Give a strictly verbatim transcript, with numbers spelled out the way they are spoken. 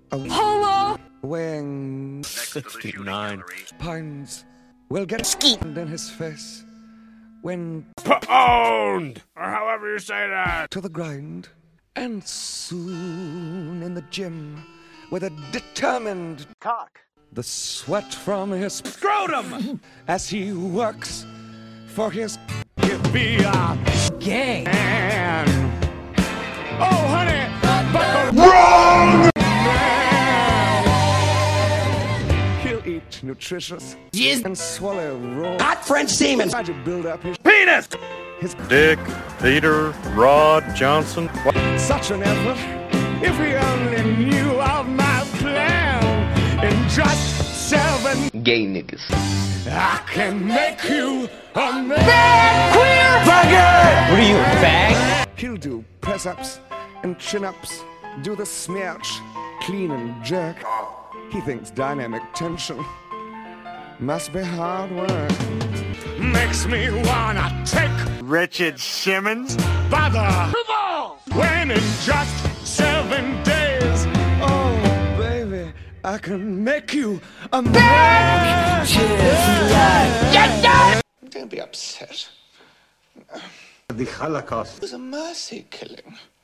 a Hello? weighing sixty-nine pounds will get skeet in his face when pound, or however you say that. to the ground, and soon in the gym with a determined Cock. the sweat from his Scrotum! as he works for his Give me a Gay. man. Oh, honey, but the wrong man. he'll eat nutritious Jizz. and swallow raw Hot French semen. try to build up his penis. his Dick, Peter, Rod, Johnson. such an effort if he only knew of my plan. In just seven Gay niggas. I can make you a man. What are you, a fag? He'll do press-ups and chin-ups, do the smirch, clean and jerk. He thinks dynamic tension must be hard work. Makes me wanna take Richard Simmons. by the balls. When in just seven days, Oh, baby, I can make you a man. Don't be upset. The Holocaust. It was a mercy killing.